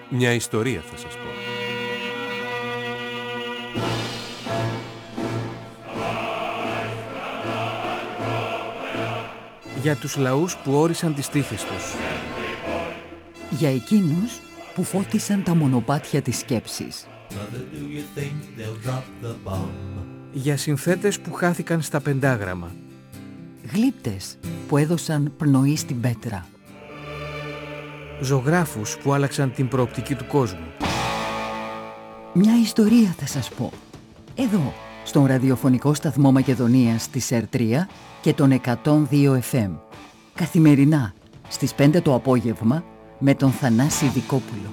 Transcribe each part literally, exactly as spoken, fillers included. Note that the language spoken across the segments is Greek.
Μια ιστορία θα σας πω. Για τους λαούς που όρισαν τις τύχες τους. Για εκείνους που φώτισαν τα μονοπάτια της σκέψης. Για συνθέτες που χάθηκαν στα πεντάγραμμα. Γλύπτες που έδωσαν πνοή στην πέτρα. Ζωγράφους που άλλαξαν την προοπτική του κόσμου. Μια ιστορία θα σας πω. Εδώ, στον ραδιοφωνικό σταθμό Μακεδονίας της ΕΡ τρία και τον εκατόν δύο εφ εμ. Καθημερινά, στις πέντε το απόγευμα, με τον Θανάση Δικόπουλο.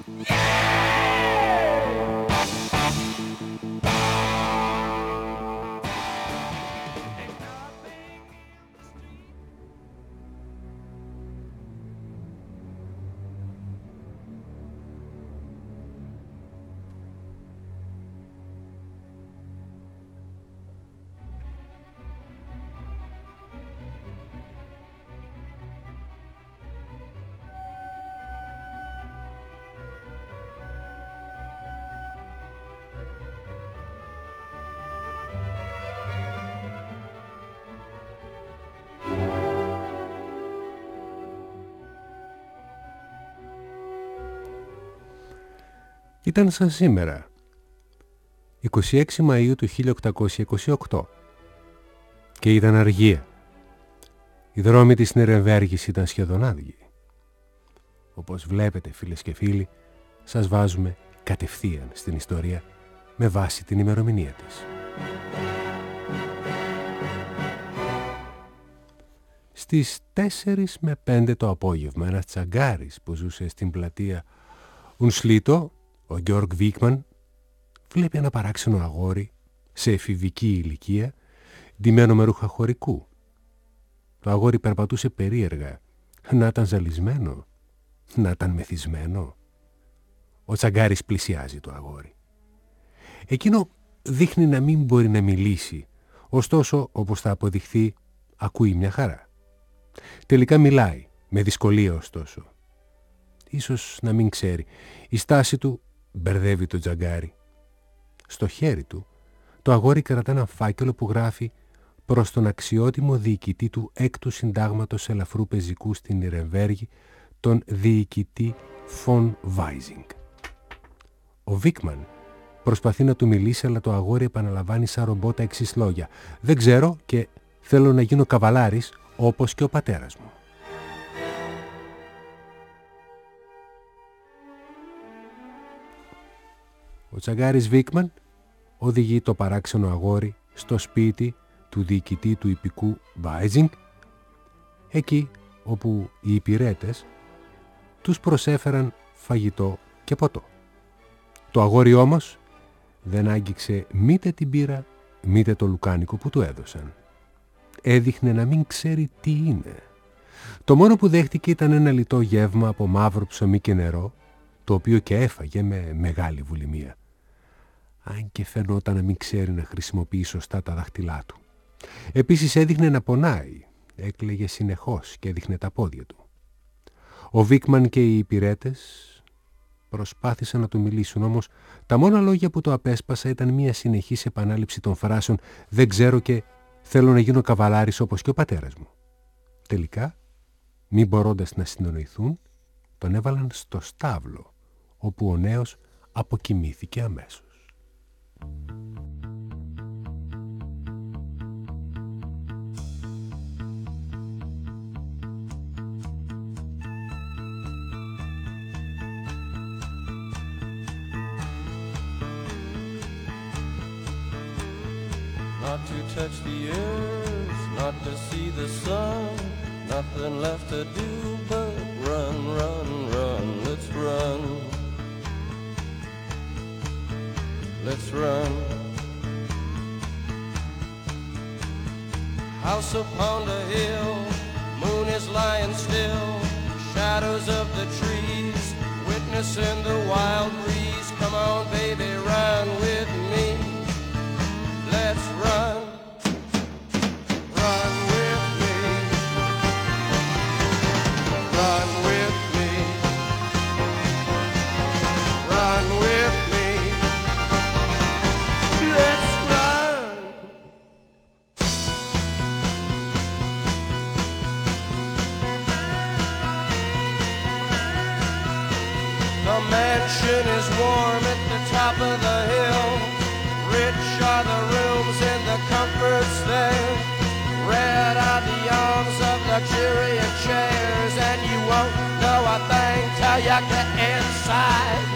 Ήταν σαν σήμερα, είκοσι έξι Μαΐου του χίλια οκτακόσια είκοσι οκτώ, και ήταν αργία. Οι δρόμοι της Νιρεμβέργης ήταν σχεδόν άδειοι. Όπως βλέπετε, φίλες και φίλοι, σας βάζουμε κατευθείαν στην ιστορία με βάση την ημερομηνία της. Στις τέσσερις με πέντε το απόγευμα, ένας τσαγκάρης που ζούσε στην πλατεία Ουνσλίτο, ο Γιώργ Βίκμαν, βλέπει ένα παράξενο αγόρι σε εφηβική ηλικία, ντυμένο με ρούχα χωρικού. Το αγόρι περπατούσε περίεργα, να ήταν ζαλισμένο, να ήταν μεθυσμένο. Ο τσαγκάρης πλησιάζει το αγόρι. Εκείνο δείχνει να μην μπορεί να μιλήσει, ωστόσο, όπως θα αποδειχθεί, ακούει μια χαρά. Τελικά μιλάει, με δυσκολία ωστόσο. Ίσως να μην ξέρει. Η στάση του μπερδεύει το τζαγκάρι. Στο χέρι του, το αγόρι κρατά ένα φάκελο που γράφει «Προς τον αξιότιμο διοικητή του έκτου συντάγματος ελαφρού πεζικού στην Νιρεμβέργη, τον διοικητή Φον Βάιζινγκ». Ο Βίκμαν προσπαθεί να του μιλήσει, αλλά το αγόρι επαναλαμβάνει σαν ρομπό τα εξής λόγια: «Δεν ξέρω και θέλω να γίνω καβαλάρης όπως και ο πατέρας μου». Ο τσαγκάρης Βίκμαν οδηγεί το παράξενο αγόρι στο σπίτι του διοικητή του υπηκού Βάιζινγκ, εκεί όπου οι υπηρέτες τους προσέφεραν φαγητό και ποτό. Το αγόρι όμως δεν άγγιξε μήτε την πύρα, μήτε το λουκάνικο που του έδωσαν. Έδειχνε να μην ξέρει τι είναι. Το μόνο που δέχτηκε ήταν ένα λιτό γεύμα από μαύρο ψωμί και νερό, το οποίο και έφαγε με μεγάλη βουλημία. Αν και φαινόταν να μην ξέρει να χρησιμοποιεί σωστά τα δάχτυλά του. Επίσης έδειχνε να πονάει, έκλαιγε συνεχώς και έδειχνε τα πόδια του. Ο Βίκμαν και οι υπηρέτες προσπάθησαν να του μιλήσουν, όμως τα μόνα λόγια που το απέσπασα ήταν μια συνεχής επανάληψη των φράσεων «Δεν ξέρω» και «Θέλω να γίνω καβαλάρης όπως και ο πατέρας μου». Τελικά, μη μπορώντας να συνονοηθούν, τον έβαλαν στο στάβλο, όπου ο νέος αποκοιμήθηκε αμέσως. Not to touch the earth, not to see the sun, nothing left to do but run, run, run, let's run. Let's run. House upon the hill, moon is lying still, shadows of the trees, witnessing the wild breeze. Come on, baby, run with me. Let's run. Run with me. Run with me. mansion is warm at the top of the hill. Rich are the rooms and the comforts there. Red are the arms of luxuriant chairs, and you won't know a thing till you get inside.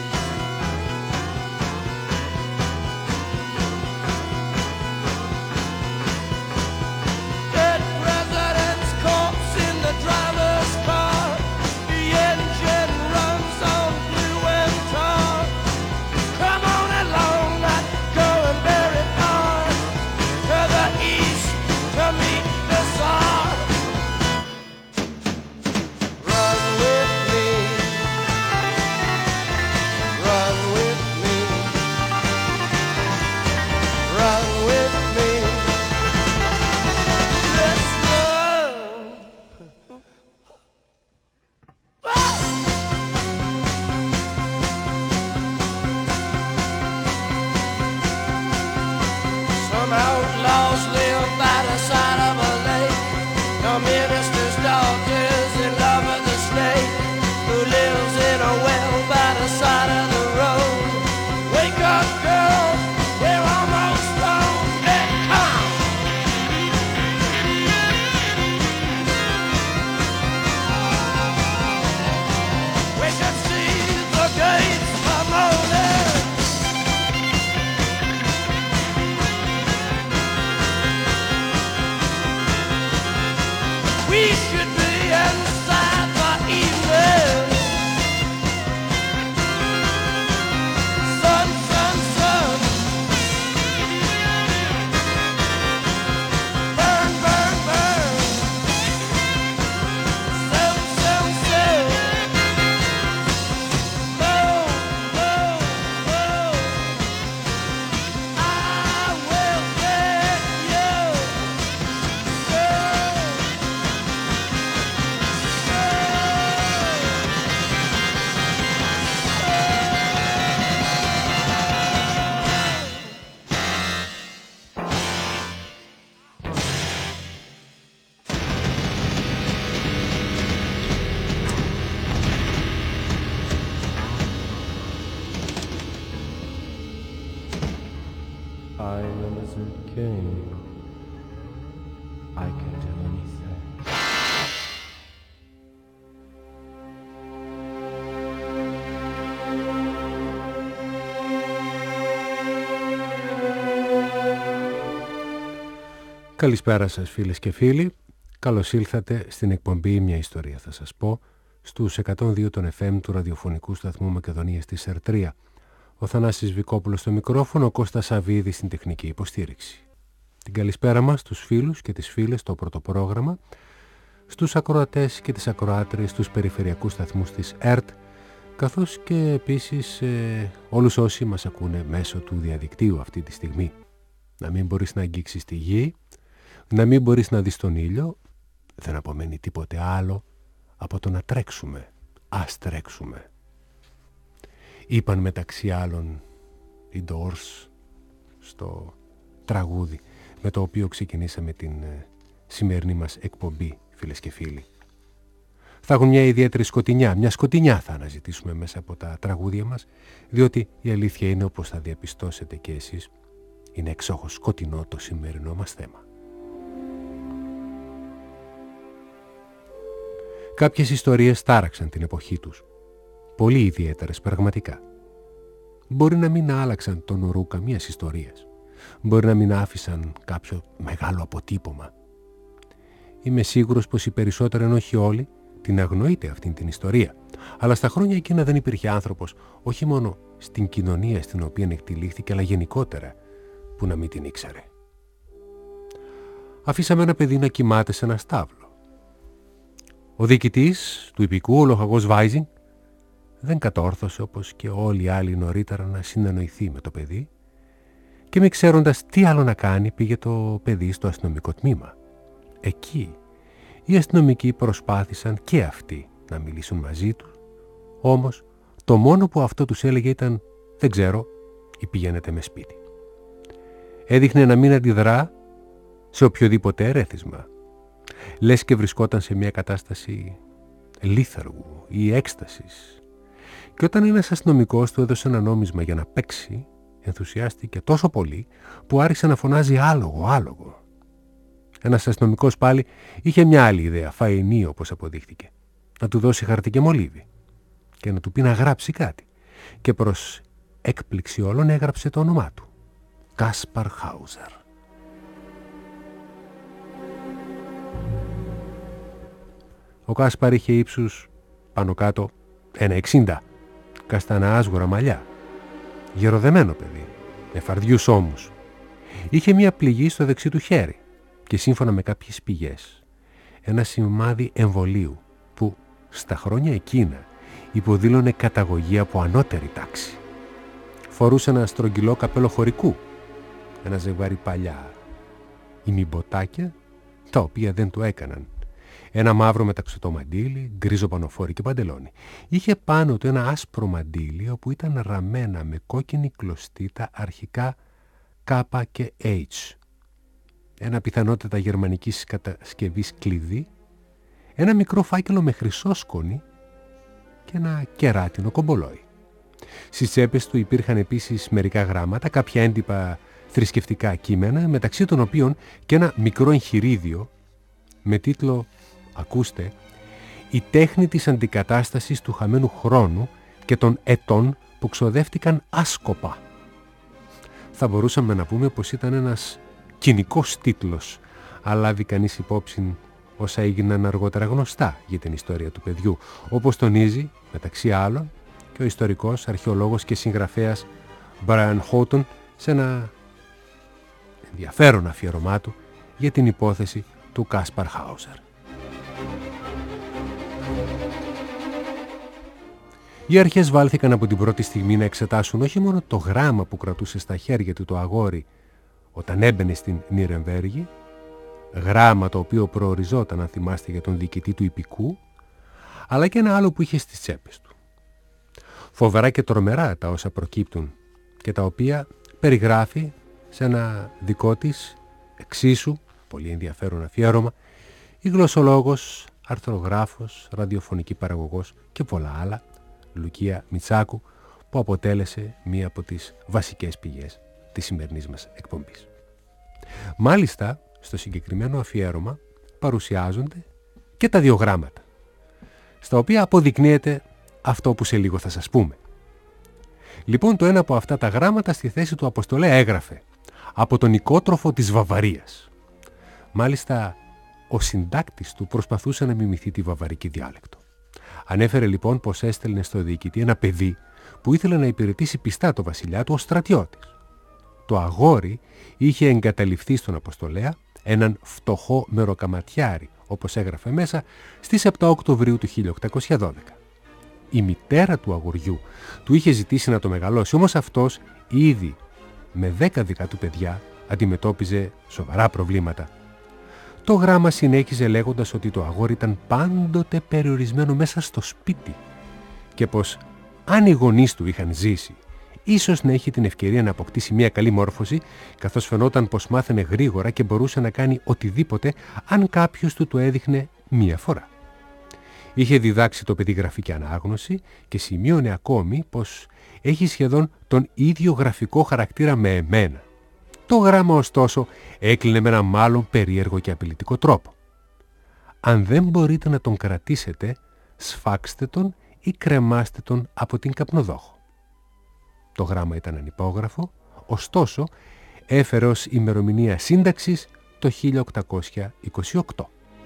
Dead president's corpse in the driver's car. The engine runs on glue and tar. Come on along, not going very far. To the east to meet the Tsar. Run with me. Run with me. Run with me. Let's run. Some outlaws live by the side of a lake. The minister's daughter is in love with a snake who lives in a well by the side of the road. Wake up, girl, we're almost home. Hey, come! We should see the gates of morning. We should be inside the evening. Sun, sun, sun. Burn, burn, burn. Sell, sell, sell. Blow, blow, blow. I will take you. I'm a lizard king. I can do anything. Καλησπέρα σας φίλες και φίλοι. Καλώς ήλθατε στην εκπομπή «Μια ιστορία θα σας πω» στους εκατόν δύο των εφ εμ του ραδιοφωνικού σταθμού Μακεδονίας της ΕΡ τρία. Ο Θανάσης Βικόπουλος στο μικρόφωνο, ο Κώστας Σαββίδης στην τεχνική υποστήριξη. Την καλησπέρα μας στους φίλους και τις φίλες στο πρώτο πρόγραμμα, στους ακροατές και τις ακροάτριες στους περιφερειακούς σταθμούς της ΕΡΤ, καθώς και επίσης ε, όλους όσοι μας ακούνε μέσω του διαδικτύου αυτή τη στιγμή. Να μην μπορείς να αγγίξεις τη γη, να μην μπορείς να δεις τον ήλιο, δεν απομένει τίποτε άλλο από το να τρέξουμε. Ας τρέξουμε. Είπαν μεταξύ άλλων οι Doors στο τραγούδι με το οποίο ξεκινήσαμε την ε, σημερινή μας εκπομπή, φίλες και φίλοι. Θα έχουν μια ιδιαίτερη σκοτεινιά, μια σκοτεινιά θα αναζητήσουμε μέσα από τα τραγούδια μας, διότι η αλήθεια είναι, όπως θα διαπιστώσετε και εσείς, είναι εξόχως σκοτεινό το σημερινό μας θέμα. Κάποιες ιστορίες τάραξαν την εποχή τους, πολύ ιδιαίτερες πραγματικά. Μπορεί να μην άλλαξαν τον ορού καμίας ιστορίας, μπορεί να μην άφησαν κάποιο μεγάλο αποτύπωμα. Είμαι σίγουρος πως οι περισσότεροι, αν όχι όλοι, την αγνοείτε αυτήν την ιστορία. Αλλά στα χρόνια εκείνα δεν υπήρχε άνθρωπος, όχι μόνο στην κοινωνία στην οποία εκτελήχθηκε, αλλά γενικότερα, που να μην την ήξερε. Αφήσαμε ένα παιδί να κοιμάται σε ένα στάβλο. Ο διοικητής του υπηκού, ο λοχαγός Βάιζινγκ, δεν κατόρθωσε όπως και όλοι οι άλλοι νωρίτερα να συνεννοηθεί με το παιδί και μη ξέροντας τι άλλο να κάνει, πήγε το παιδί στο αστυνομικό τμήμα. Εκεί οι αστυνομικοί προσπάθησαν και αυτοί να μιλήσουν μαζί του, όμως το μόνο που αυτό τους έλεγε ήταν «δεν ξέρω» ή «πηγαίνετε με σπίτι». Έδειχνε να μην αντιδρά σε οποιοδήποτε ερέθισμα, λες και βρισκόταν σε μια κατάσταση λίθαργου ή έκστασης, Και όταν ένας αστυνομικός του έδωσε ένα νόμισμα για να παίξει, ενθουσιάστηκε τόσο πολύ που άρχισε να φωνάζει άλογο, άλογο. Ένας αστυνομικός πάλι είχε μια άλλη ιδέα, φαϊνή όπως αποδείχθηκε. Να του δώσει χαρτί και μολύβι και να του πει να γράψει κάτι. Και προς έκπληξη όλων έγραψε το όνομά του. Κάσπαρ Χάουζερ. Ο Κάσπαρ είχε ύψους πάνω κάτω ένα εξήντα, καστανά άσγορα μαλλιά, γεροδεμένο παιδί, με φαρδιούς ώμους. Είχε μία πληγή στο δεξί του χέρι και σύμφωνα με κάποιες πηγές ένα σημάδι εμβολίου που στα χρόνια εκείνα υποδήλωνε καταγωγή από ανώτερη τάξη. Φορούσε ένα στρογγυλό καπέλο χωρικού, ένα ζευγάρι παλιά ημιμποτάκια, τα οποία δεν του έκαναν, ένα μαύρο μεταξωτό μαντίλι, γκρίζο πανοφόρι και παντελόνι. Είχε πάνω του ένα άσπρο μαντίλι όπου ήταν ραμμένα με κόκκινη κλωστή τα αρχικά K και H, ένα πιθανότητα γερμανικής κατασκευής κλειδί, ένα μικρό φάκελο με χρυσό σκόνη και ένα κεράτινο κομπολόι. Στις τσέπες του υπήρχαν επίσης μερικά γράμματα, κάποια έντυπα θρησκευτικά κείμενα, μεταξύ των οποίων και ένα μικρό εγχειρίδιο με τίτλο, ακούστε, «Η τέχνη της αντικατάστασης του χαμένου χρόνου και των ετών που ξοδεύτηκαν άσκοπα». Θα μπορούσαμε να πούμε πως ήταν ένας κοινικός τίτλος, αλλά λάβει κανείς υπόψη όσα έγιναν αργότερα γνωστά για την ιστορία του παιδιού, όπως τονίζει, μεταξύ άλλων, και ο ιστορικός, αρχαιολόγος και συγγραφέας Brian Houghton σε ένα ενδιαφέρον αφιερωμά του για την υπόθεση του Κάσπαρ Χάουζερ. Οι αρχές βάλθηκαν από την πρώτη στιγμή να εξετάσουν όχι μόνο το γράμμα που κρατούσε στα χέρια του το αγόρι όταν έμπαινε στην Νιρεμβέργη, γράμμα το οποίο προοριζόταν, αν θυμάστε, για τον διοικητή του Ιππικού, αλλά και ένα άλλο που είχε στις τσέπες του. Φοβερά και τρομερά τα όσα προκύπτουν και τα οποία περιγράφει σε ένα δικό της εξίσου πολύ ενδιαφέρον αφιέρωμα η γλωσσολόγος, αρθρογράφος, ραδιοφωνική παραγωγός και πολλά άλλα, Λουκία Μιτσάκου, που αποτέλεσε μία από τις βασικές πηγές της σημερινής μας εκπομπής. Μάλιστα, στο συγκεκριμένο αφιέρωμα παρουσιάζονται και τα δύο γράμματα, στα οποία αποδεικνύεται αυτό που σε λίγο θα σας πούμε. Λοιπόν, το ένα από αυτά τα γράμματα στη θέση του αποστολέα έγραφε «Από τον οικότροφο της Βαβαρίας». Μάλιστα, ο συντάκτης του προσπαθούσε να μιμηθεί τη βαβαρική διάλεκτο. Ανέφερε λοιπόν πως έστελνε στο διοικητή ένα παιδί που ήθελε να υπηρετήσει πιστά το βασιλιά του ως στρατιώτης. Το αγόρι είχε εγκαταλειφθεί στον αποστολέα, έναν φτωχό μεροκαματιάρη, όπως έγραφε μέσα, στις επτά Οκτωβρίου του χίλια οκτακόσια δώδεκα. Η μητέρα του αγοριού του είχε ζητήσει να το μεγαλώσει, όμως αυτός ήδη με δέκα δικά του παιδιά αντιμετώπιζε σοβαρά προβλήματα. Το γράμμα συνέχιζε λέγοντας ότι το αγόρι ήταν πάντοτε περιορισμένο μέσα στο σπίτι και πως αν οι γονείς του είχαν ζήσει, ίσως να έχει την ευκαιρία να αποκτήσει μια καλή μόρφωση, καθώς φαινόταν πως μάθαινε γρήγορα και μπορούσε να κάνει οτιδήποτε αν κάποιος του το έδειχνε μία φορά. Είχε διδάξει το παιδί γραφή και ανάγνωση και σημείωνε ακόμη πως έχει σχεδόν τον ίδιο γραφικό χαρακτήρα με εμένα. Το γράμμα ωστόσο έκλεινε με ένα μάλλον περίεργο και απειλητικό τρόπο. Αν δεν μπορείτε να τον κρατήσετε, σφάξτε τον ή κρεμάστε τον από την καπνοδόχο. Το γράμμα ήταν ανυπόγραφο, ωστόσο έφερε ως ημερομηνία σύνταξης το χίλια οκτακόσια είκοσι οκτώ.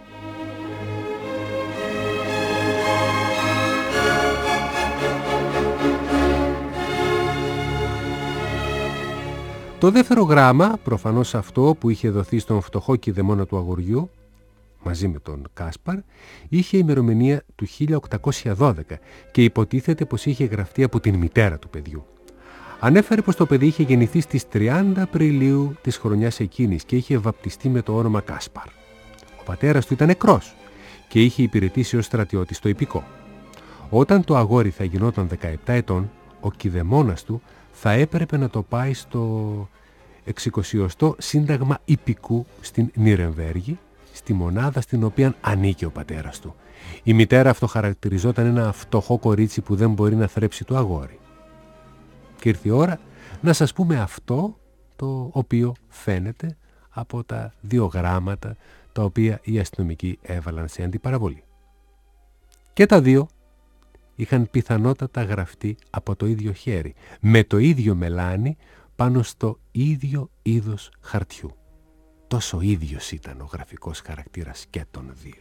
Το δεύτερο γράμμα, προφανώς αυτό που είχε δοθεί στον φτωχό κηδεμόνα του αγοριού, μαζί με τον Κάσπαρ, είχε ημερομηνία του χίλια οκτακόσια δώδεκα και υποτίθεται πως είχε γραφτεί από την μητέρα του παιδιού. Ανέφερε πως το παιδί είχε γεννηθεί στις τριάντα Απριλίου της χρονιάς εκείνης και είχε βαπτιστεί με το όνομα Κάσπαρ. Ο πατέρας του ήταν νεκρός και είχε υπηρετήσει ως στρατιώτης στο Ιππικό. Όταν το αγόρι θα γινόταν δεκαεπτά ετών, ο κηδεμόνας του θα έπρεπε να το πάει στο εξηκοσιοστό Σύνταγμα Ιππικού στην Νιρεμβέργη, στη μονάδα στην οποία ανήκε ο πατέρας του. Η μητέρα αυτοχαρακτηριζόταν ένα φτωχό κορίτσι που δεν μπορεί να θρέψει το αγόρι. Και ήρθε η ώρα να σας πούμε αυτό το οποίο φαίνεται από τα δύο γράμματα τα οποία οι αστυνομικοί έβαλαν σε αντιπαραβολή. Και τα δύο είχαν πιθανότατα γραφτεί από το ίδιο χέρι, με το ίδιο μελάνι πάνω στο ίδιο είδος χαρτιού. Τόσο ίδιος ήταν ο γραφικός χαρακτήρας και των δύο.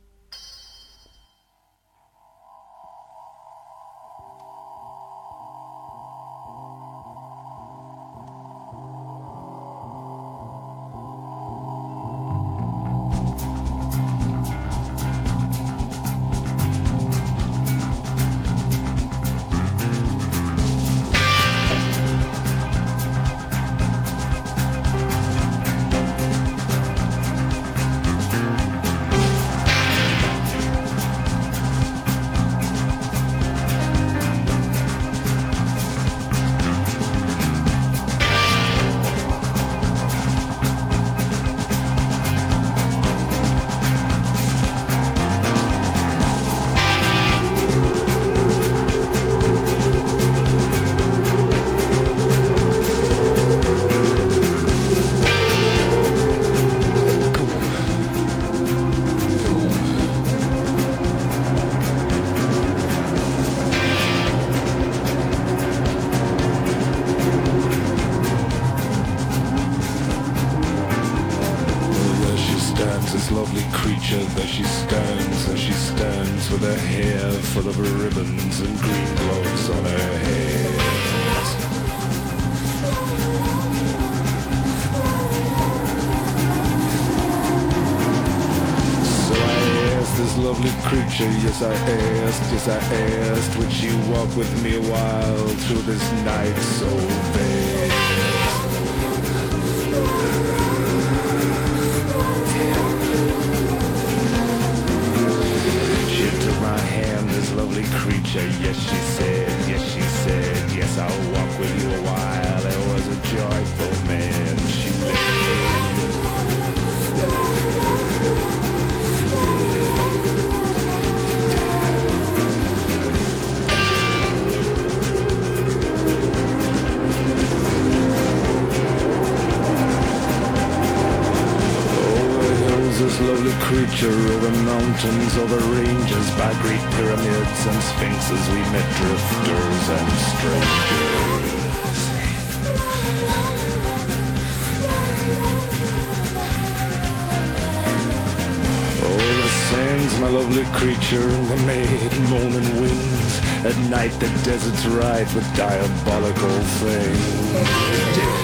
Yes, I asked, yes, I asked, would she walk with me a while through this night so vast? She took my hand, this lovely creature, yes, she said, yes, she said, yes, I'll walk with you a while. It was a joyful man, she made. This lovely creature over mountains, over ranges, by great pyramids and sphinxes, we met drifters and strangers. Oh, the sands, my lovely creature, the maid moaning winds. At night the desert's rife with diabolical things.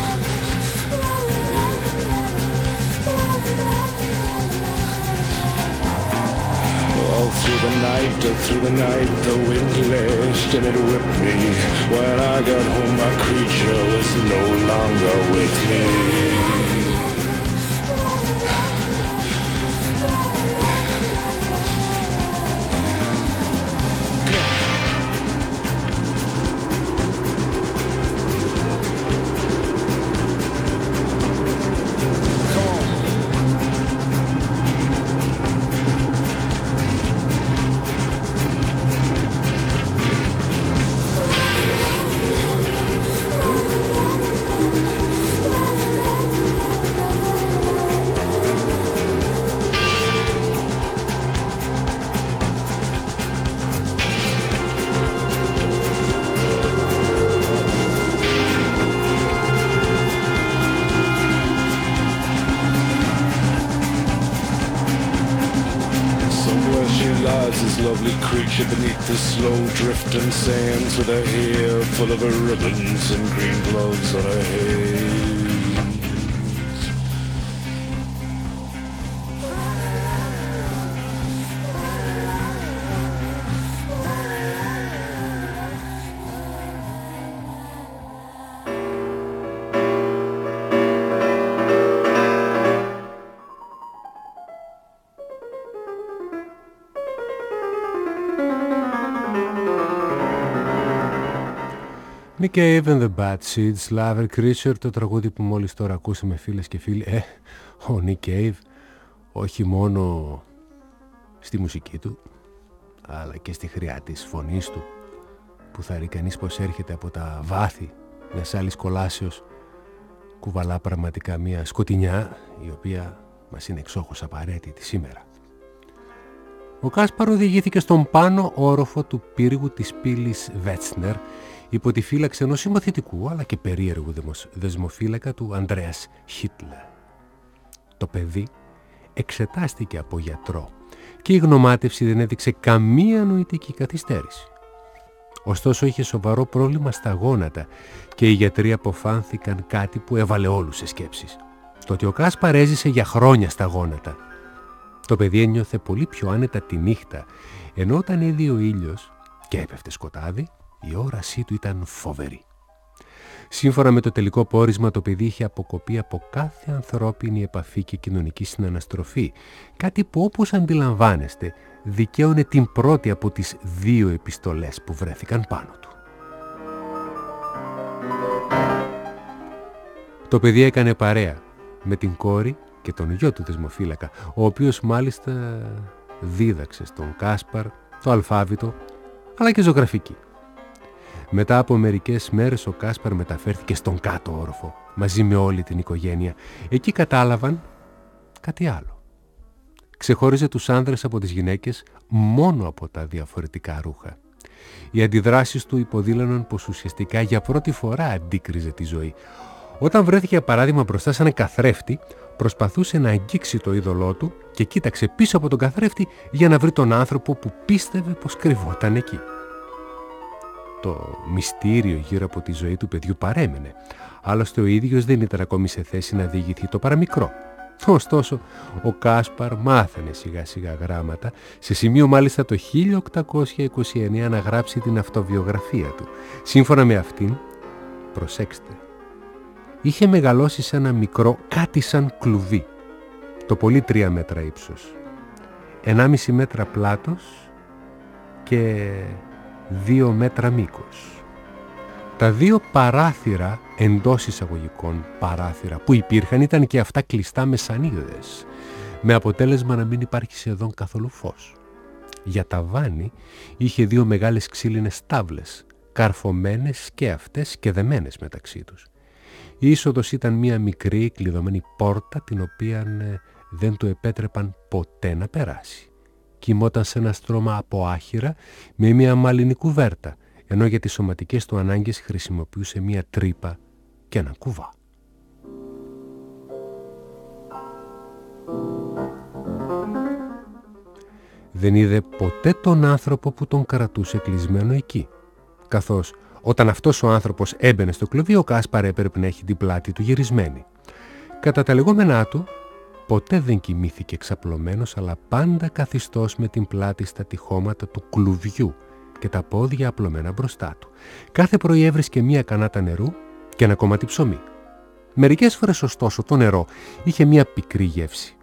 All through the night, all through the night, the wind lashed and it whipped me. When I got home, my creature was no longer with me. Beneath the slow drifting sands, with her hair full of her ribbons and green gloves on her head. Nick Cave and the Bad Seeds, Lover Creature, το τραγούδι που μόλις τώρα ακούσαμε, φίλες και φίλοι. Ε, ο Nick Cave όχι μόνο στη μουσική του, αλλά και στη χρειά της φωνής του, που θα ρει κανείς πως έρχεται από τα βάθη μιας άλλης κολάσεως, κουβαλά πραγματικά μια σκοτεινιά η οποία μας είναι εξόχως απαραίτητη σήμερα. Ο Κάσπαρ οδηγήθηκε στον πάνω όροφο του πύργου της πύλης Βέτσνερ υπό τη φύλαξη ενός συμμαθητικού αλλά και περίεργου δεσμοφύλακα του Ανδρέας Χίτλερ. Το παιδί εξετάστηκε από γιατρό και η γνωμάτευση δεν έδειξε καμία νοητική καθυστέρηση. Ωστόσο είχε σοβαρό πρόβλημα στα γόνατα και οι γιατροί αποφάνθηκαν κάτι που έβαλε όλους σε σκέψεις. Το ότι ο Κάσπαρ έζησε για χρόνια στα γόνατα. Το παιδί ένιωθε πολύ πιο άνετα τη νύχτα, ενώ όταν είδε ο ήλιος και έπεφτε σκοτάδι, η όρασή του ήταν φοβερή. Σύμφωνα με το τελικό πόρισμα, το παιδί είχε αποκοπεί από κάθε ανθρώπινη επαφή και κοινωνική συναναστροφή, κάτι που, όπως αντιλαμβάνεστε, δικαίωνε την πρώτη από τις δύο επιστολές που βρέθηκαν πάνω του. Το παιδί έκανε παρέα με την κόρη και τον γιο του δεσμοφύλακα, ο οποίος μάλιστα δίδαξε στον Κάσπαρ το αλφάβητο αλλά και ζωγραφική. Μετά από μερικές μέρες ο Κάσπαρ μεταφέρθηκε στον κάτω όροφο μαζί με όλη την οικογένεια. Εκεί κατάλαβαν κάτι άλλο. Ξεχώριζε τους άνδρες από τις γυναίκες μόνο από τα διαφορετικά ρούχα. Οι αντιδράσεις του υποδήλωναν πως ουσιαστικά για πρώτη φορά αντίκριζε τη ζωή. Όταν βρέθηκε παράδειγμα μπροστά σε έναν καθρέφτη, προσπαθούσε να αγγίξει το είδωλό του και κοίταξε πίσω από τον καθρέφτη για να βρει τον άνθρωπο που πίστευε πως κρυβόταν εκεί. Το μυστήριο γύρω από τη ζωή του παιδιού παρέμενε, άλλωστε ο ίδιος δεν ήταν ακόμη σε θέση να διηγηθεί το παραμικρό. Ωστόσο, ο Κάσπαρ μάθανε σιγά σιγά γράμματα, σε σημείο μάλιστα το χίλια οκτακόσια είκοσι εννέα να γράψει την αυτοβιογραφία του. Σύμφωνα με αυτήν, προσέξτε, είχε μεγαλώσει σε ένα μικρό κάτι σαν κλουβί, το πολύ τρία μέτρα ύψος, ενάμιση μέτρα πλάτος και δύο μέτρα μήκος. Τα δύο παράθυρα, εντός εισαγωγικών παράθυρα που υπήρχαν, ήταν και αυτά κλειστά με σανίδες, με αποτέλεσμα να μην υπάρχει σχεδόν καθόλου φως. Για ταβάνι είχε δύο μεγάλες ξύλινες τάβλες, καρφωμένες και αυτές και δεμένες μεταξύ τους. Η είσοδος ήταν μία μικρή κλειδωμένη πόρτα, την οποία ε, δεν του επέτρεπαν ποτέ να περάσει. Κοιμόταν σε ένα στρώμα από άχυρα με μία μαλλινή κουβέρτα, ενώ για τις σωματικές του ανάγκες χρησιμοποιούσε μία τρύπα και έναν κουβά. Δεν είδε ποτέ τον άνθρωπο που τον κρατούσε κλεισμένο εκεί, καθώς όταν αυτός ο άνθρωπος έμπαινε στο κλουβί, ο Κάσπαρ έπρεπε να έχει την πλάτη του γυρισμένη. Κατά τα λεγόμενά του, ποτέ δεν κοιμήθηκε εξαπλωμένος, αλλά πάντα καθιστός με την πλάτη στα τυχώματα του κλουβιού και τα πόδια απλωμένα μπροστά του. Κάθε πρωί έβρισκε μία κανάτα νερού και ένα κομμάτι ψωμί. Μερικές φορές, ωστόσο, το νερό είχε μία πικρή γεύση.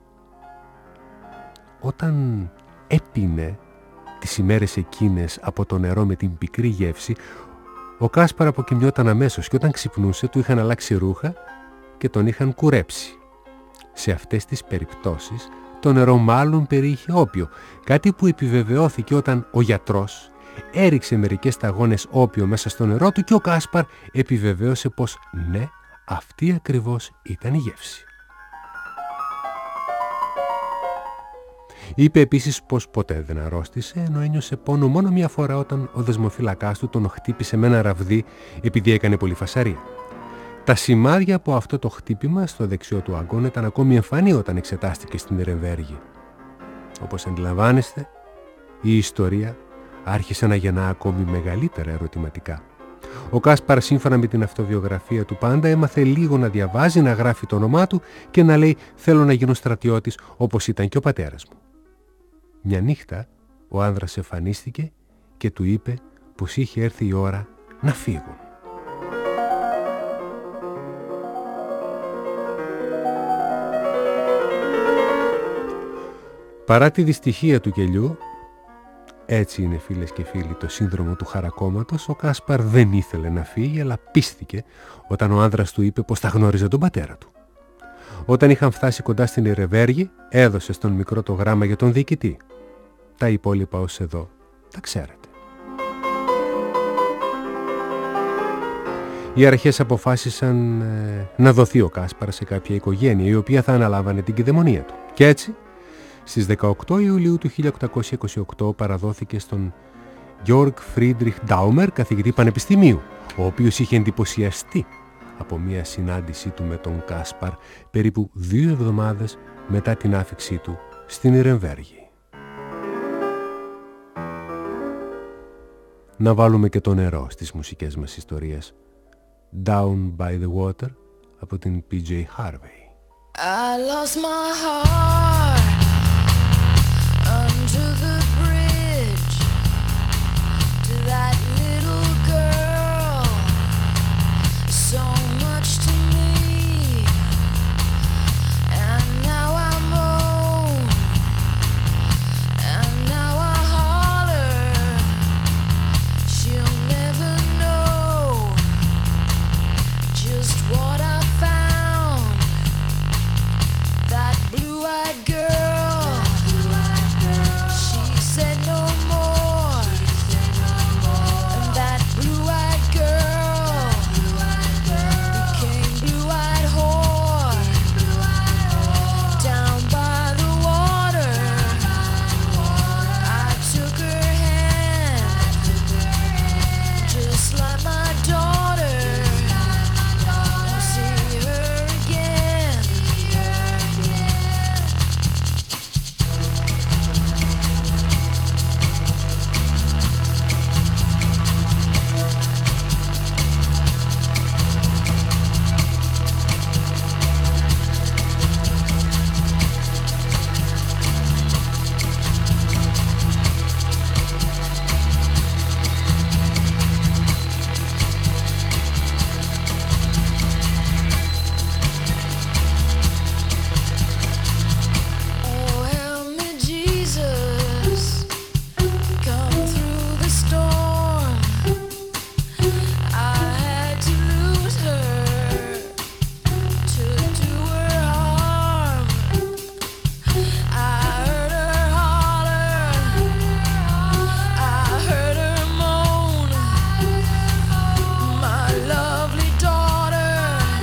Όταν έπινε τις ημέρες εκείνες από το νερό με την πικρή γεύση, ο Κάσπαρ αποκοιμιόταν αμέσως και όταν ξυπνούσε του είχαν αλλάξει ρούχα και τον είχαν κουρέψει. Σε αυτές τις περιπτώσεις το νερό μάλλον περιείχε όπιο, κάτι που επιβεβαιώθηκε όταν ο γιατρός έριξε μερικές σταγόνες όπιο μέσα στο νερό του και ο Κάσπαρ επιβεβαίωσε πως ναι, αυτή ακριβώς ήταν η γεύση. Είπε επίσης πως ποτέ δεν αρρώστησε, ενώ ένιωσε πόνο μόνο μία φορά όταν ο δεσμοφύλακάς του τον χτύπησε με ένα ραβδί επειδή έκανε πολύ φασαρία. Τα σημάδια από αυτό το χτύπημα στο δεξιό του αγκώνα ήταν ακόμη εμφανή όταν εξετάστηκε στην Νιρεμβέργη. Όπως αντιλαμβάνεστε, η ιστορία άρχισε να γεννά ακόμη μεγαλύτερα ερωτηματικά. Ο Κάσπαρ, σύμφωνα με την αυτοβιογραφία του, πάντα έμαθε λίγο να διαβάζει, να γράφει το όνομά του και να λέει «Θέλω να γίνω στρατιώτης όπως ήταν και ο πατέρας μου». Μια νύχτα ο άνδρας εμφανίστηκε και του είπε πως είχε έρθει η ώρα να φύγουν. Παρά τη δυστυχία του κελιού, έτσι είναι φίλες και φίλοι το σύνδρομο του χαρακόμματος, ο Κάσπαρ δεν ήθελε να φύγει, αλλά πίστηκε όταν ο άνδρας του είπε πως θα γνώριζε τον πατέρα του. Όταν είχαν φτάσει κοντά στην Νιρεμβέργη, έδωσε στον μικρό το γράμμα για τον διοικητή. Τα υπόλοιπα ως εδώ τα ξέρετε. Οι αρχές αποφάσισαν ε, να δοθεί ο Κάσπαρ σε κάποια οικογένεια η οποία θα αναλάμβανε την κηδεμονία του. Και έτσι, στις δεκαοκτώ Ιουλίου του χίλια οκτακόσια είκοσι οκτώ παραδόθηκε στον Γιώργ Φρίντριχ Ντάουμερ, καθηγητή πανεπιστημίου, ο οποίος είχε εντυπωσιαστεί από μια συνάντησή του με τον Κάσπαρ περίπου δύο εβδομάδες μετά την άφιξή του στην Ιρεμβέργη. Να βάλουμε και το νερό στις μουσικές μας ιστορίες. Down by the Water από την πι τζέι Harvey. I lost my heart under the bridge to that little girl, so much to me, and now I'm old, and now I holler, she'll never know just what I found. That blue-eyed girl, she said no more. And that blue-eyed girl became blue-eyed whore. Down by the water, I took her hand, just like my daughter. I'll see her again. Oh, help me, Jesus, come through the storm. I had to lose her to do her harm. I heard her holler, I heard her moan. My lovely daughter,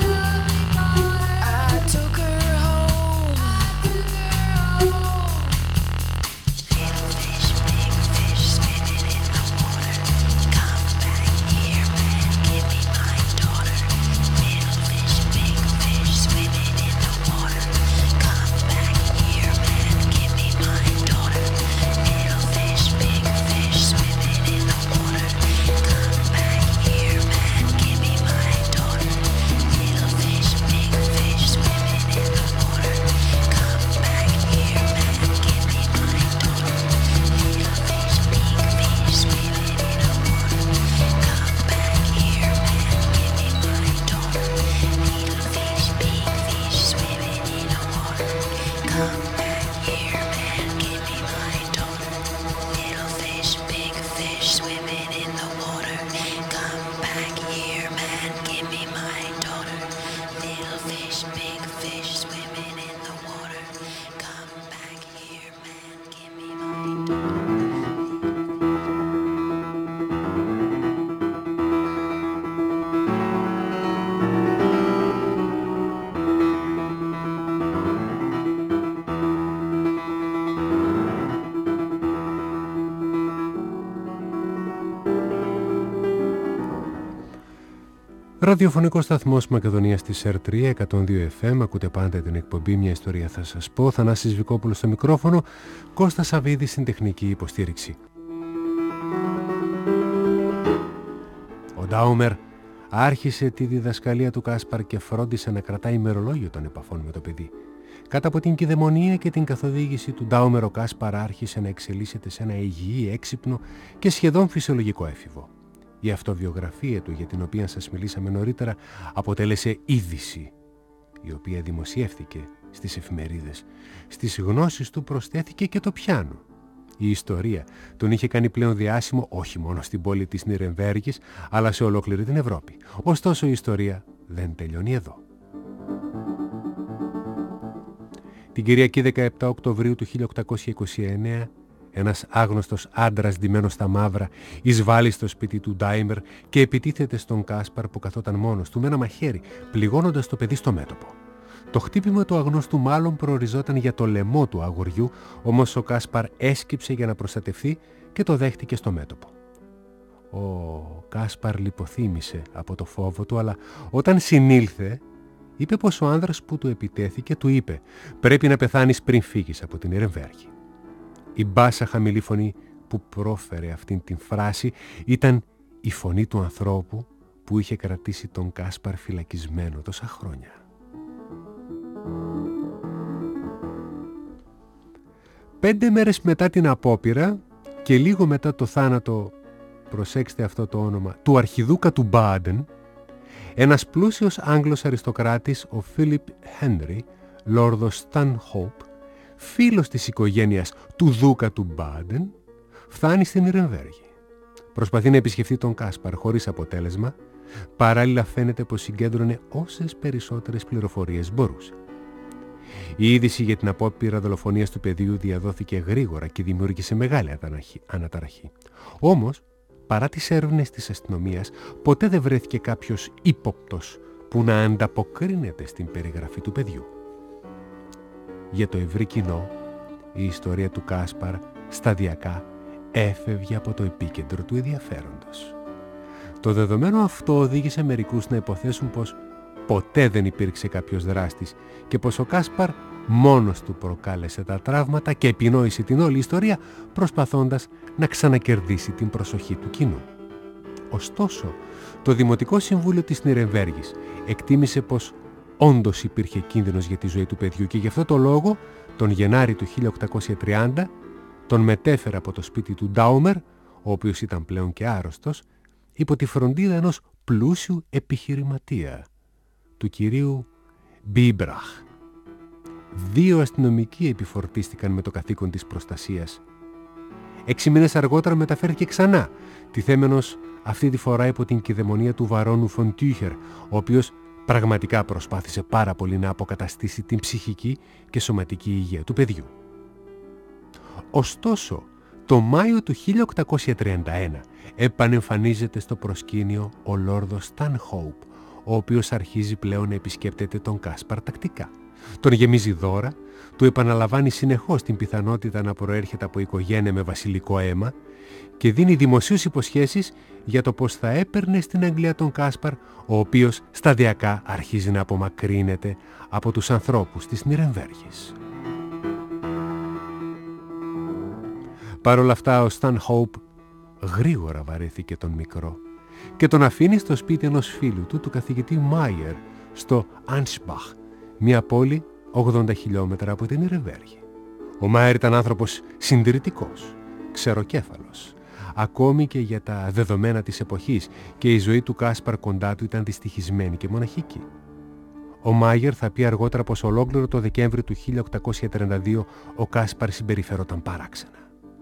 I took her home. Little fish, big fish, swimming in the water. Come back here, man, give me my daughter. Little fish, big fish, swimming in the water. Come back here, man, give me my daughter. Little fish, big fish, swimming in the water. Come back here, man, give me my daughter. Little fish, big fish, swimming in the water. Come back here, man, give me my daughter. Little fish, big fish, swimming in the water. Come back here, man, give me my daughter. Little fish, big fish, swimming in the water. Come back here, man, give me my daughter. Little fish, big fish, swimming in the water. Come back here, man, give me my daughter. Little fish, big fish, swimming in the water. Come back here, man, give me my daughter. Ραδιοφωνικός σταθμός Μακεδονίας της ΕΡ τρία, εκατόν δύο εφ εμ. Ακούτε πάντα την εκπομπή «Μια ιστορία θα σας πω». Θανάσης Βικόπουλος στο μικρόφωνο, Κώστας Σαββίδης στην τεχνική υποστήριξη. Ο Ντάουμερ άρχισε τη διδασκαλία του Κάσπαρ και φρόντισε να κρατάει ημερολόγιο των επαφών με το παιδί. Κάτω από την κηδεμονία και την καθοδήγηση του Ντάουμερ, ο Κάσπαρ άρχισε να εξελίσσεται σε ένα υγιή, έξυπνο και σχεδόν φυσιολογικό έφηβο. Η αυτοβιογραφία του, για την οποία σας μιλήσαμε νωρίτερα, αποτέλεσε είδηση, η οποία δημοσιεύθηκε στις εφημερίδες. Στις γνώσεις του προσθέθηκε και το πιάνο. Η ιστορία τον είχε κάνει πλέον διάσημο όχι μόνο στην πόλη της Νιρεμβέργης, αλλά σε ολόκληρη την Ευρώπη. Ωστόσο η ιστορία δεν τελειώνει εδώ. Την Κυριακή δεκαεπτά Οκτωβρίου του χίλια οκτακόσια είκοσι εννέα Ένας άγνωστος άντρας ντυμένος στα μαύρα εισβάλλει στο σπίτι του Ντάιμερ και επιτίθεται στον Κάσπαρ που καθόταν μόνος του με ένα μαχαίρι, πληγώνοντας το παιδί στο μέτωπο. Το χτύπημα του αγνώστου μάλλον προοριζόταν για το λαιμό του αγοριού, όμως ο Κάσπαρ έσκυψε για να προστατευθεί και το δέχτηκε στο μέτωπο. Ο Κάσπαρ λιποθύμησε από το φόβο του, αλλά όταν συνήλθε, είπε πως ο άνδρας που του επιτέθηκε του είπε «Πρέπει να πεθάνεις πριν φύγεις από την Ιρεμβέργη». Η μπάσα χαμηλή φωνή που πρόφερε αυτήν την φράση ήταν η φωνή του ανθρώπου που είχε κρατήσει τον Κάσπαρ φυλακισμένο τόσα χρόνια. Πέντε μέρες μετά την απόπειρα και λίγο μετά το θάνατο, προσέξτε αυτό το όνομα, του αρχιδούκα του Μπάντεν, ένας πλούσιος Άγγλος αριστοκράτης, ο Φίλιπ Χένρι, λόρδος Στάνχοπ, φίλος της οικογένειας του δούκα του Μπάντεν, φτάνει στην Ιρεμβέργη. Προσπαθεί να επισκεφθεί τον Κάσπαρ χωρίς αποτέλεσμα, παράλληλα φαίνεται πως συγκέντρωνε όσες περισσότερες πληροφορίες μπορούσε. Η είδηση για την απόπειρα δολοφονίας του παιδιού διαδόθηκε γρήγορα και δημιούργησε μεγάλη αναταραχή. Όμως, παρά τις έρευνες της αστυνομίας, ποτέ δεν βρέθηκε κάποιος ύποπτος που να ανταποκρίνεται στην περιγραφή του παιδιού. Για το ευρύ κοινό, η ιστορία του Κάσπαρ σταδιακά έφευγε από το επίκεντρο του ενδιαφέροντος. Το δεδομένο αυτό οδήγησε μερικούς να υποθέσουν πως ποτέ δεν υπήρξε κάποιος δράστης και πως ο Κάσπαρ μόνος του προκάλεσε τα τραύματα και επινόησε την όλη ιστορία προσπαθώντας να ξανακερδίσει την προσοχή του κοινού. Ωστόσο, το Δημοτικό Συμβούλιο της Νιρεμβέργης εκτίμησε πως όντως υπήρχε κίνδυνος για τη ζωή του παιδιού και γι' αυτό το λόγο τον Γενάρη του χίλια οκτακόσια τριάντα τον μετέφερε από το σπίτι του Ντάουμερ, ο οποίος ήταν πλέον και άρρωστος, υπό τη φροντίδα ενός πλούσιου επιχειρηματία, του κυρίου Μπίμπραχ. Δύο αστυνομικοί επιφορτίστηκαν με το καθήκον της προστασίας. Έξι μήνες αργότερα μεταφέρθηκε ξανά, τιθέμενος αυτή τη φορά υπό την κυδαιμονία του βαρώνου Φον Τούχερ, ο οποίος πραγματικά προσπάθησε πάρα πολύ να αποκαταστήσει την ψυχική και σωματική υγεία του παιδιού. Ωστόσο, το Μάιο του χίλια οκτακόσια τριάντα ένα επανεμφανίζεται στο προσκήνιο ο Λόρδος Στάνχοπ, ο οποίος αρχίζει πλέον να επισκέπτεται τον Κάσπαρ τακτικά. Τον γεμίζει δώρα, του επαναλαμβάνει συνεχώς την πιθανότητα να προέρχεται από οικογένεια με βασιλικό αίμα και δίνει δημοσίως υποσχέσεις για το πως θα έπαιρνε στην Αγγλία τον Κάσπαρ, ο οποίος σταδιακά αρχίζει να απομακρύνεται από τους ανθρώπους της Νιρεμβέργης. Παρ' όλα αυτά, ο Στάνχοπ γρήγορα βαρέθηκε τον μικρό και τον αφήνει στο σπίτι ενός φίλου του, του καθηγητή Μάιερ, στο Άνσμπαχ, μια πόλη ογδόντα χιλιόμετρα από την Νιρεμβέργη. Ο Μάιερ ήταν άνθρωπος συντηρητικός, ξεροκέφαλος, ακόμη και για τα δεδομένα της εποχής, και η ζωή του Κάσπαρ κοντά του ήταν δυστυχισμένη και μοναχική. Ο Μάιερ θα πει αργότερα πως ολόκληρο το Δεκέμβρη του χίλια οκτακόσια τριάντα δύο ο Κάσπαρ συμπεριφερόταν παράξενα.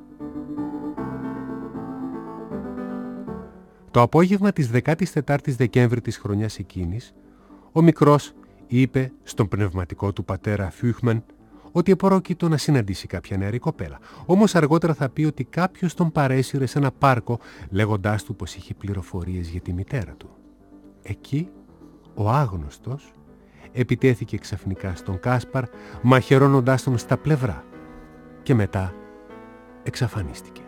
Το απόγευμα της δεκάτης τετάρτης Δεκέμβρη της χρονιάς εκείνης, ο μικρός είπε στον πνευματικό του πατέρα Φιούχμαν ότι επρόκειτο να συναντήσει κάποια νεαρή κοπέλα. Όμως αργότερα θα πει ότι κάποιος τον παρέσυρε σε ένα πάρκο λέγοντάς του πως είχε πληροφορίες για τη μητέρα του. Εκεί ο άγνωστος επιτέθηκε ξαφνικά στον Κάσπαρ, μαχαιρώνοντάς τον στα πλευρά και μετά εξαφανίστηκε.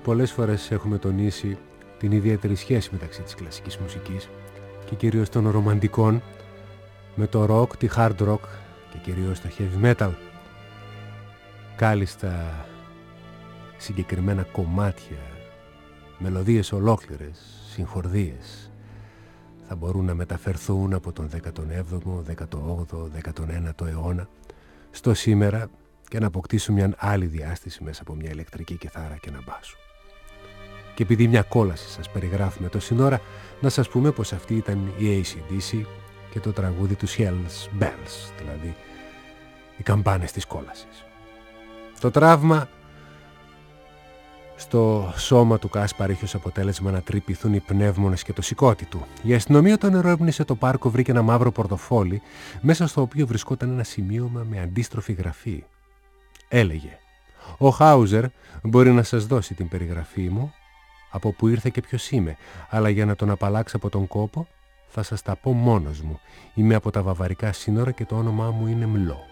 πολλές φορές έχουμε τονίσει την ιδιαίτερη σχέση μεταξύ της κλασικής μουσικής και κυρίως των ρομαντικών με το rock, τη hard rock και κυρίως το heavy metal. Κάλλιστα συγκεκριμένα κομμάτια, μελωδίες ολόκληρες, συγχορδίες θα μπορούν να μεταφερθούν από τον δέκατο έβδομο, δέκατο όγδοο, δέκατο ένατο αιώνα στο σήμερα και να αποκτήσουν μια άλλη διάσταση μέσα από μια ηλεκτρική κιθάρα και ένα μπάσο. Και επειδή μια κόλαση σας περιγράφουμε τόση ώρα, να σας πούμε πως αυτή ήταν η έι σι ντι σι και το τραγούδι του Hells Bells, δηλαδή οι καμπάνες της κόλασης. Το τραύμα στο σώμα του Κάσπαρ είχε ως αποτέλεσμα να τρυπηθούν οι πνεύμονες και το σηκώτη του. Η αστυνομία τον ερεύνησε το πάρκο, βρήκε ένα μαύρο πορτοφόλι μέσα στο οποίο βρισκόταν ένα σημείωμα με αντίστροφη γραφή. Έλεγε: «Ο Χάουζερ μπορεί να σας δώσει την περιγραφή μου, από που ήρθε και ποιος είμαι, αλλά για να τον απαλλάξω από τον κόπο θα σας τα πω μόνος μου. Είμαι από τα βαβαρικά σύνορα και το όνομά μου είναι Μλό».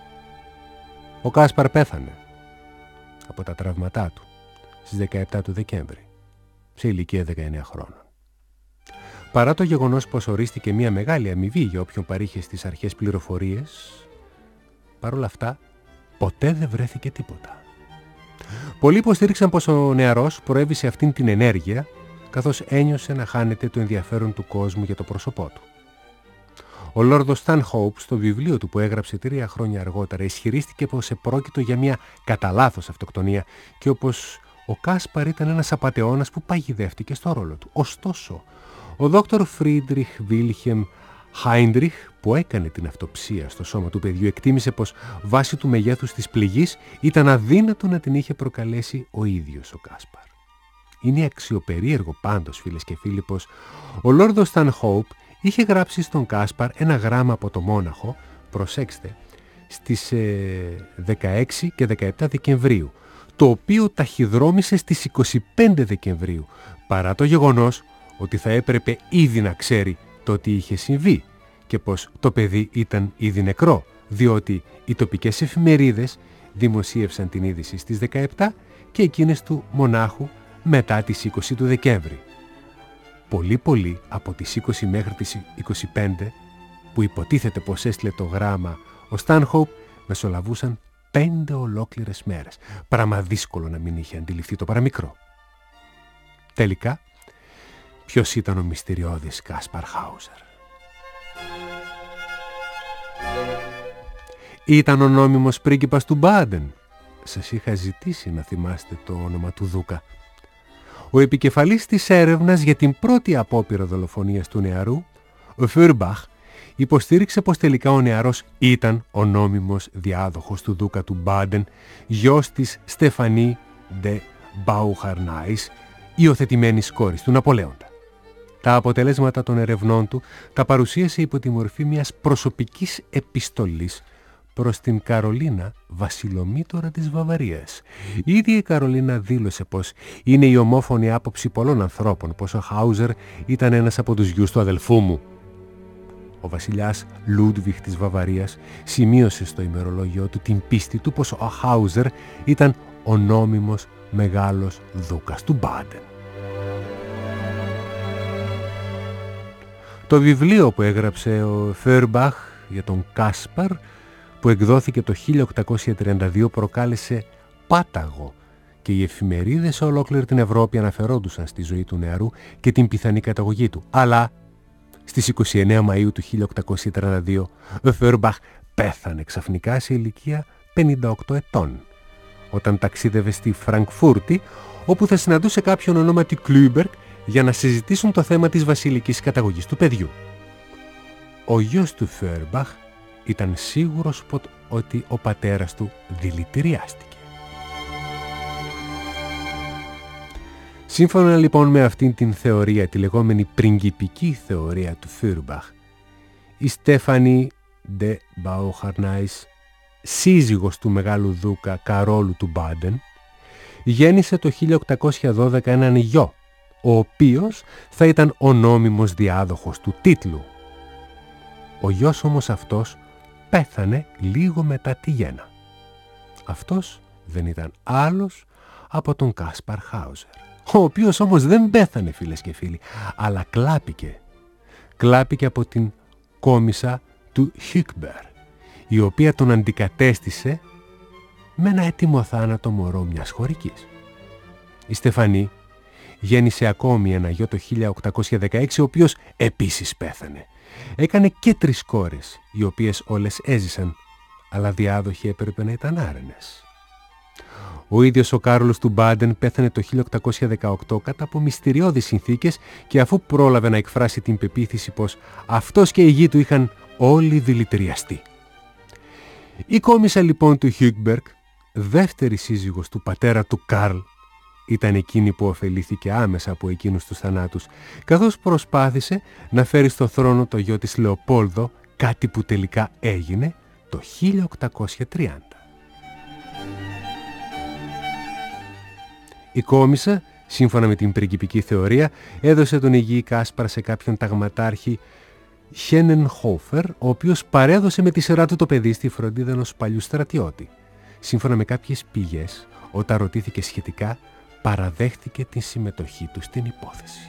Ο Κάσπαρ πέθανε από τα τραύματά του στις δεκαεπτά του Δεκέμβρη, σε ηλικία δεκαεννέα χρόνων. Παρά το γεγονός πως ορίστηκε μια μεγάλη αμοιβή για όποιον παρήχε στις αρχές πληροφορίες, παρόλα αυτά ποτέ δεν βρέθηκε τίποτα. Πολλοί υποστήριξαν πως ο νεαρός προέβησε αυτήν την ενέργεια καθώς ένιωσε να χάνεται το ενδιαφέρον του κόσμου για το πρόσωπό του. Ο Λόρδος Στάνχουπ στο βιβλίο του που έγραψε τρία χρόνια αργότερα ισχυρίστηκε πως επρόκειτο για μια κατά λάθος αυτοκτονία και όπως ο Κάσπαρ ήταν ένας απατεώνας που παγιδεύτηκε στο ρόλο του. Ωστόσο, ο δόκτωρ Φρίντριχ Βίλχεμ Χάιντριχ που έκανε την αυτοψία στο σώμα του παιδιού εκτίμησε πως βάσει του μεγέθους της πληγής ήταν αδύνατο να την είχε προκαλέσει ο ίδιος ο Κάσπαρ. Είναι αξιοπερίεργο πάντως, φίλες και φίλοι, πως ο Λόρδος Στάνχουπ είχε γράψει στον Κάσπαρ ένα γράμμα από το Μόναχο, προσέξτε, στις ε, δεκαέξι και δεκαεπτά Δεκεμβρίου, το οποίο ταχυδρόμησε στις είκοσι πέντε Δεκεμβρίου, παρά το γεγονός ότι θα έπρεπε ήδη να ξέρει το τι είχε συμβεί και πως το παιδί ήταν ήδη νεκρό, διότι οι τοπικές εφημερίδες δημοσίευσαν την είδηση στις δεκαεπτά και εκείνες του Μονάχου μετά τις είκοσι του Δεκέμβρη. Πολύ πολύ από τις είκοσι μέχρι τις είκοσι πέντε που υποτίθεται πως έστειλε το γράμμα ο Στάνχουπ μεσολαβούσαν πέντε ολόκληρες μέρες. Πράγμα δύσκολο να μην είχε αντιληφθεί το παραμικρό. Τελικά, ποιος ήταν ο μυστηριώδης Κάσπαρ Χάουζερ? Ήταν ο νόμιμος πρίγκιπας του Μπάντεν. Σας είχα ζητήσει να θυμάστε το όνομα του Δούκα. Ο επικεφαλής της έρευνας για την πρώτη απόπειρα δολοφονίας του νεαρού, ο Φέρμπαχ, υποστήριξε πως τελικά ο νεαρός ήταν ο νόμιμος διάδοχος του Δούκα του Μπάντεν, γιος της Στεφανή ντε Μπαουχαρνάης, υιοθετημένης κόρης του Ναπολέοντα. Τα αποτελέσματα των ερευνών του τα παρουσίασε υπό τη μορφή μιας προσωπικής επιστολής προς την Καρολίνα, βασιλομήτωρα της Βαβαρίας. Η ίδια η Καρολίνα δήλωσε πως είναι η ομόφωνη άποψη πολλών ανθρώπων πως ο Χάουζερ ήταν ένας από τους γιους του αδελφού μου. Ο βασιλιάς Λούντβιχ της Βαβαρίας σημείωσε στο ημερολόγιο του την πίστη του πως ο Χάουζερ ήταν ο νόμιμος μεγάλος δούκας του Μπάντεν. Το βιβλίο που έγραψε ο Φέρμπαχ για τον Κάσπαρ, που εκδόθηκε το χίλια οκτακόσια τριάντα δύο, προκάλεσε πάταγο και οι εφημερίδες σε ολόκληρη την Ευρώπη αναφερόντουσαν στη ζωή του νεαρού και την πιθανή καταγωγή του. Αλλά στις είκοσι εννέα Μαΐου του χίλια οκτακόσια τριάντα δύο ο Φέρμπαχ πέθανε ξαφνικά σε ηλικία πενήντα οκτώ ετών, όταν ταξίδευε στη Φραγκφούρτη, όπου θα συναντούσε κάποιον ονόματι Κλούμπερκ για να συζητήσουν το θέμα της βασιλικής καταγωγής του παιδιού. Ο γιος του Φέρμπαχ ήταν σίγουρος ότι ο πατέρας του δηλητηριάστηκε. Σύμφωνα λοιπόν με αυτήν την θεωρία, τη λεγόμενη πριγκιπική θεωρία του Φέρμπαχ, η Στέφανη ντε Μπαουχαρνάης, σύζυγος του μεγάλου δούκα Καρόλου του Μπάντεν, γέννησε το χίλια οκτακόσια δώδεκα έναν γιο, ο οποίος θα ήταν ο νόμιμος διάδοχος του τίτλου. Ο γιος όμως αυτός πέθανε λίγο μετά τη γέννα. Αυτός δεν ήταν άλλος από τον Κάσπαρ Χάουζερ, ο οποίος όμως δεν πέθανε, φίλες και φίλοι, αλλά κλάπηκε. Κλάπηκε από την κόμισσα του Χίκμπερ, η οποία τον αντικατέστησε με ένα έτοιμο θάνατο μωρό μιας χωρικής. Η Στεφανή γέννησε ακόμη ένα γιο το χίλια οκτακόσια δεκαέξι, ο οποίος επίσης πέθανε. Έκανε και τρεις κόρες, οι οποίες όλες έζησαν, αλλά διάδοχοι έπρεπε να ήταν άρενες. Ο ίδιος ο Κάρολος του Μπάντεν πέθανε το χίλια οκτακόσια δεκαοκτώ κατά από μυστηριώδεις συνθήκες και αφού πρόλαβε να εκφράσει την πεποίθηση πως αυτός και η γη του είχαν όλοι δηλητηριαστεί. Η κόμισσα λοιπόν του Χίκμπερκ, δεύτερη σύζυγος του πατέρα του Καρλ, ήταν εκείνη που ωφελήθηκε άμεσα από εκείνους τους θανάτους, καθώς προσπάθησε να φέρει στο θρόνο το γιο της Λεοπόλδο, κάτι που τελικά έγινε το χίλια οκτακόσια τριάντα. Η κόμισσα, σύμφωνα με την πριγκιπική θεωρία, έδωσε τον υγιή Κάσπαρ σε κάποιον ταγματάρχη Χένενχόφερ, ο οποίος παρέδωσε με τη σειρά του το παιδί στη φροντίδα ενός παλιού στρατιώτη. Σύμφωνα με κάποιες πηγές, όταν ρωτήθηκε σχετικά, παραδέχτηκε την συμμετοχή του στην υπόθεση.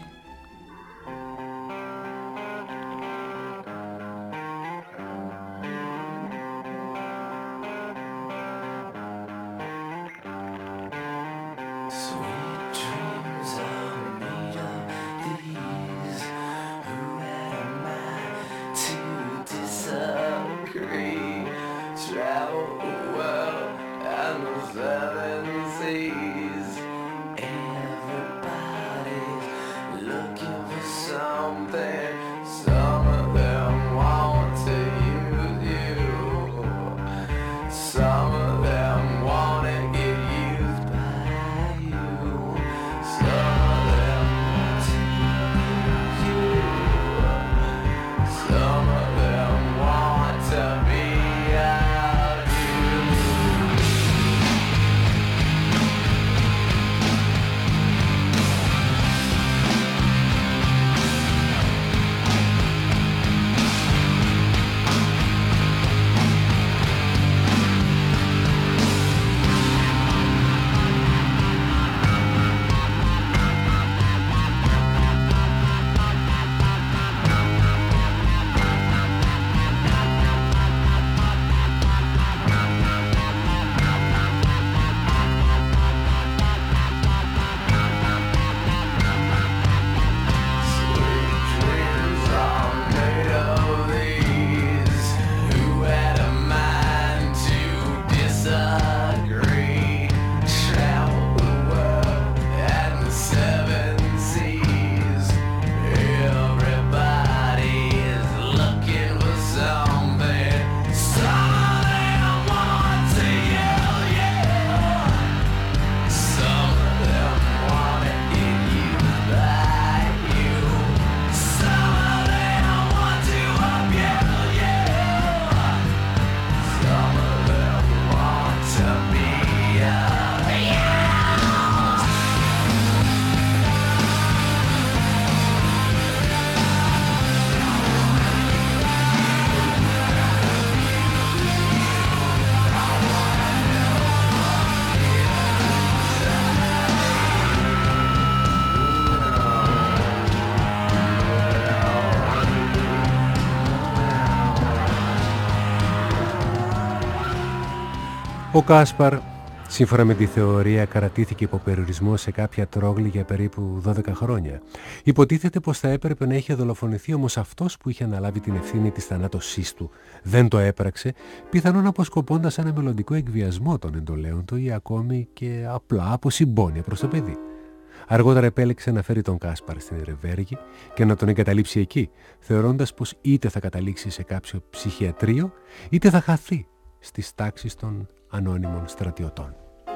Ο Κάσπαρ, σύμφωνα με τη θεωρία, κρατήθηκε υπό περιορισμό σε κάποια τρόγλη για περίπου δώδεκα χρόνια. Υποτίθεται πως θα έπρεπε να είχε δολοφονηθεί, όμως αυτός που είχε αναλάβει την ευθύνη της θανάτωσής του δεν το έπραξε, πιθανόν αποσκοπώντας ένα μελλοντικό εκβιασμό των εντολέων του ή ακόμη και απλά από συμπόνια προς το παιδί. Αργότερα επέλεξε να φέρει τον Κάσπαρ στην Ερεβέργη και να τον εγκαταλείψει εκεί, θεωρώντας πως είτε θα καταλήξει σε κάποιο ψυχιατρίο, είτε θα χαθεί στις τάξεις των ανώνυμων στρατιωτών.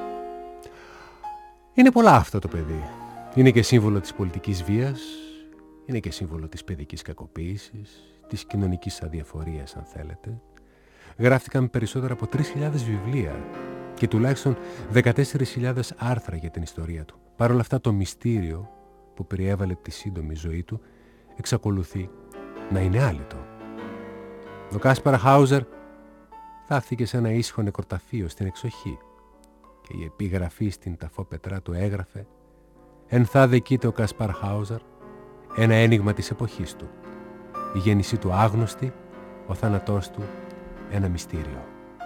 Είναι πολλά αυτό το παιδί. Είναι και σύμβολο της πολιτικής βίας, είναι και σύμβολο της παιδικής κακοποίησης, της κοινωνικής αδιαφορίας αν θέλετε. Γράφτηκαν περισσότερα από τρεις χιλιάδες βιβλία και τουλάχιστον δεκατέσσερις χιλιάδες άρθρα για την ιστορία του. Παρ' όλα αυτά το μυστήριο που περιέβαλε τη σύντομη ζωή του εξακολουθεί να είναι άλυτο. Ο Κάσπαρ Χάουζερ θαύθηκε σε ένα ήσυχο νεκροταφείο στην εξοχή και και η επιγραφή στην ταφόπετρά του έγραφε «Εν θάδε κοίται ο Κασπάρ Χάουζαρ, ένα ένιγμα της εποχής του. Η γέννησή του άγνωστη, ο θάνατός του ένα μυστήριο».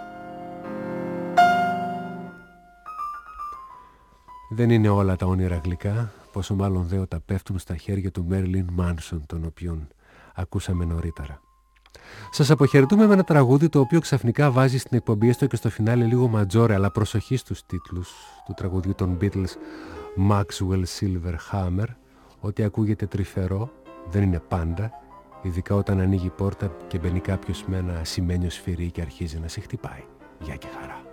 Δεν είναι όλα τα όνειρα γλυκά, πόσο μάλλον δε όταν πέφτουν στα χέρια του Μέρλιν Μάνσον, τον οποίον ακούσαμε νωρίτερα. Σας αποχαιρετούμε με ένα τραγούδι το οποίο ξαφνικά βάζει στην εκπομπή έστω και στο φινάλε λίγο ματζόρε, αλλά προσοχή στους τίτλους του τραγουδιού των Beatles Maxwell Silver Hammer. Ό,τι ακούγεται τρυφερό δεν είναι πάντα, ειδικά όταν ανοίγει η πόρτα και μπαίνει κάποιος με ένα ασημένιο σφυρί και αρχίζει να σε χτυπάει. Γεια και χαρά.